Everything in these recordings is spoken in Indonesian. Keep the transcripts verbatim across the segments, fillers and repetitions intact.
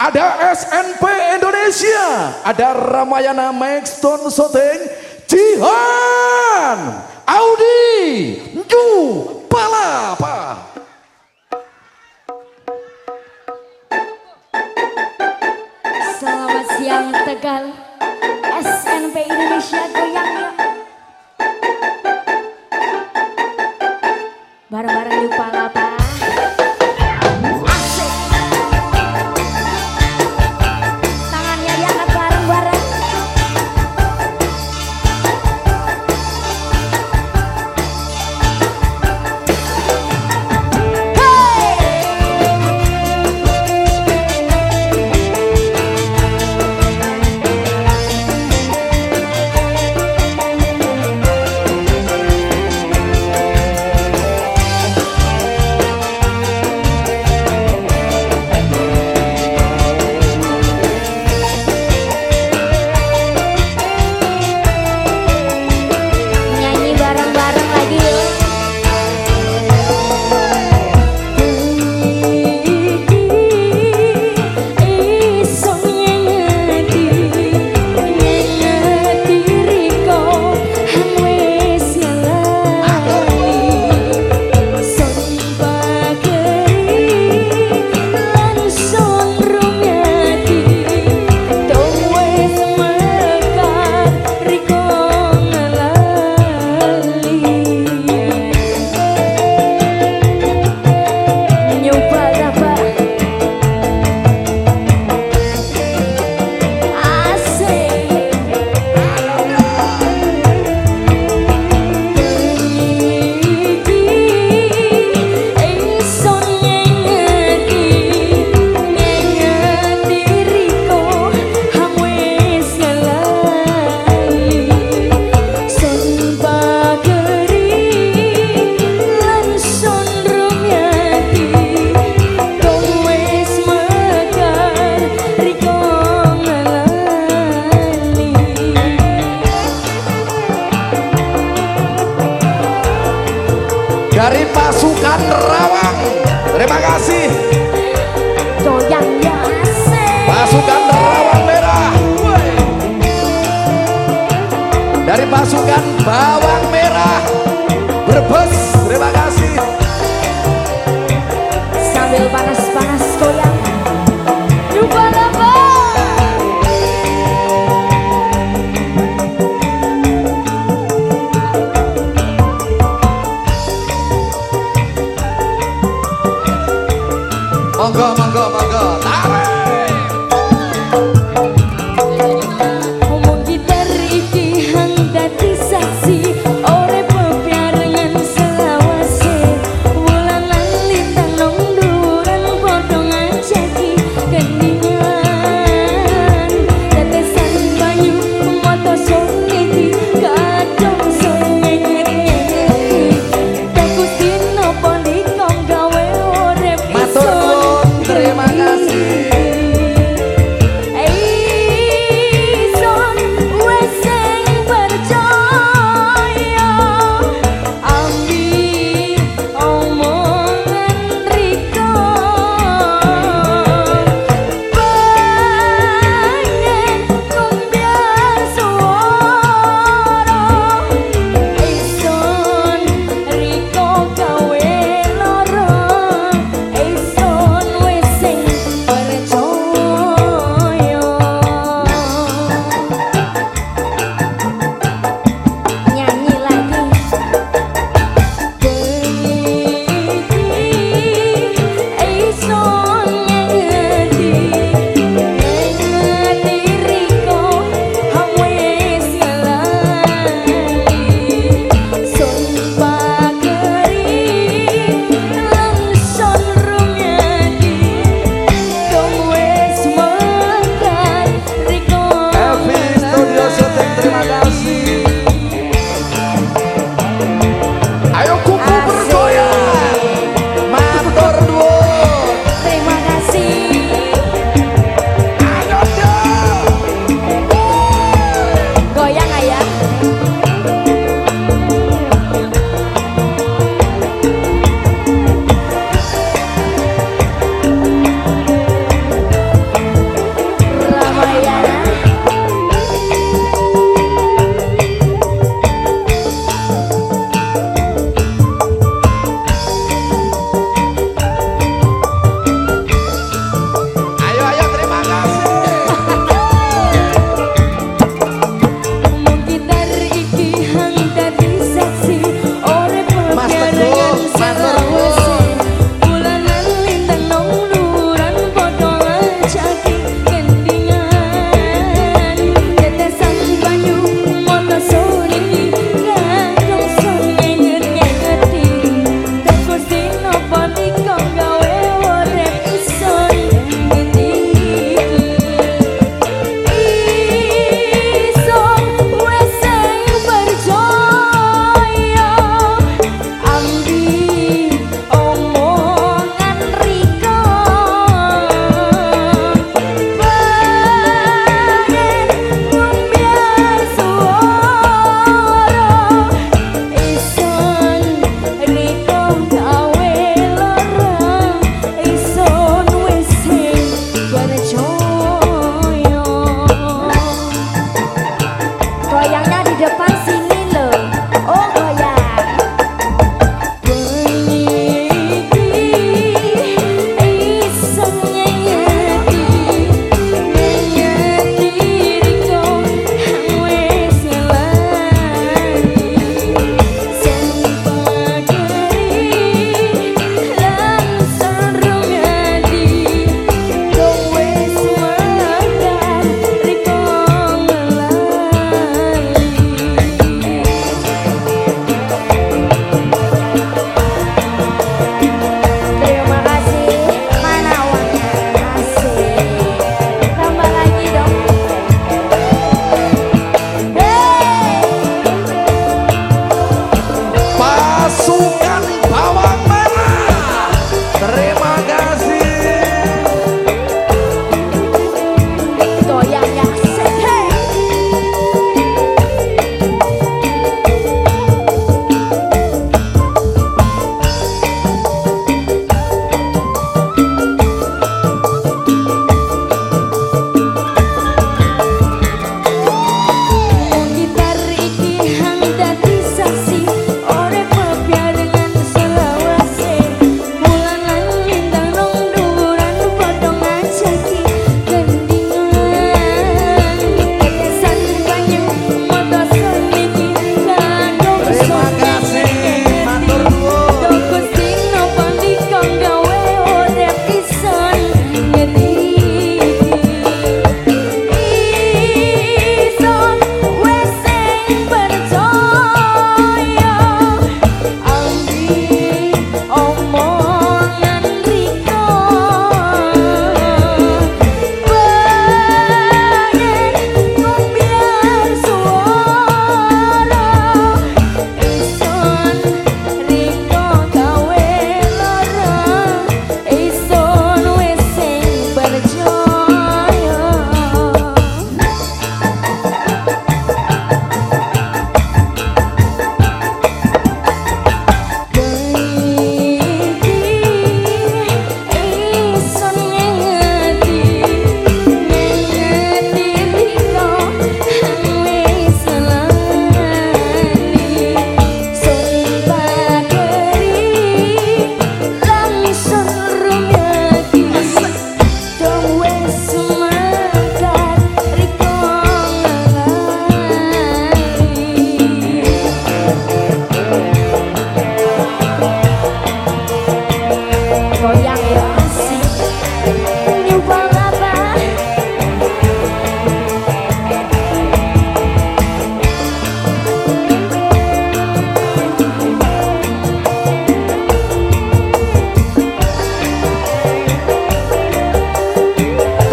ada S N P Indonesia, ada Ramayana Maxton Soteng, Jihan, Audi, Ju, Palapa. Selamat siang Tegal, S N P Indonesia goyang yuk. Bareng-bareng di Palapa. Asik. Tangannya diangkat bareng-bareng. Dari pasukan Rawang, terima kasih. Goyang ya asik. Pasukan Rawang Merah. Dari pasukan Bawang Merah, Brebes, terima kasih. Sambil panas-panas goyang. Lupa apa? Monggo, monggo, monggo, tarik. Ngomong gitar iki hang dadi saksi ore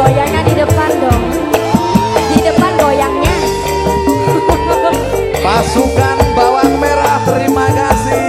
goyangnya di depan dong. Di depan goyangnya. Pasukan bawang merah, terima kasih.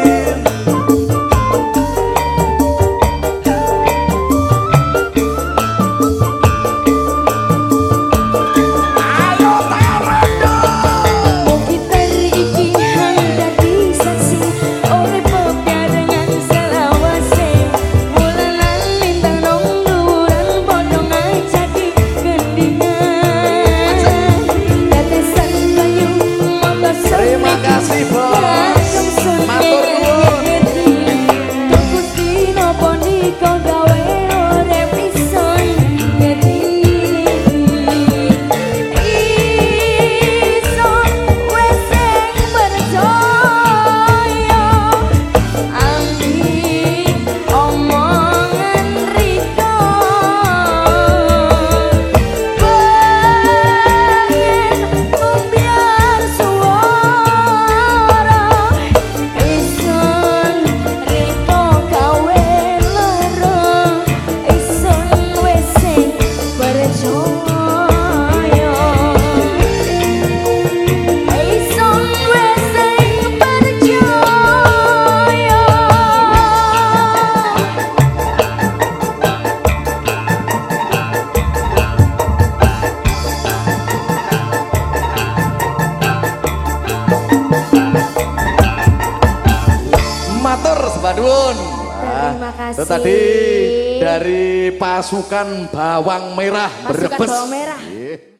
Ayo tarik dong. Gitar iki dadi saksi oleh pegadangan selawase. Mulanan lintang nong luran padha ngajaki gendingan. Tetesan banyu monggo Terima kasih bos. Matur nuwun. Tuku dino poniko gawe urip ison ngedi. Ison wes sing percaya ambi omongan riko. Pengen membiar suara ison riko gawe lara. Ison wes sing percaya. Ison wes sing percaya. Matur sebadun. Terima kasih. Itu tadi dari pasukan bawang merah Pasukan Brebes. bawang merah. Iya.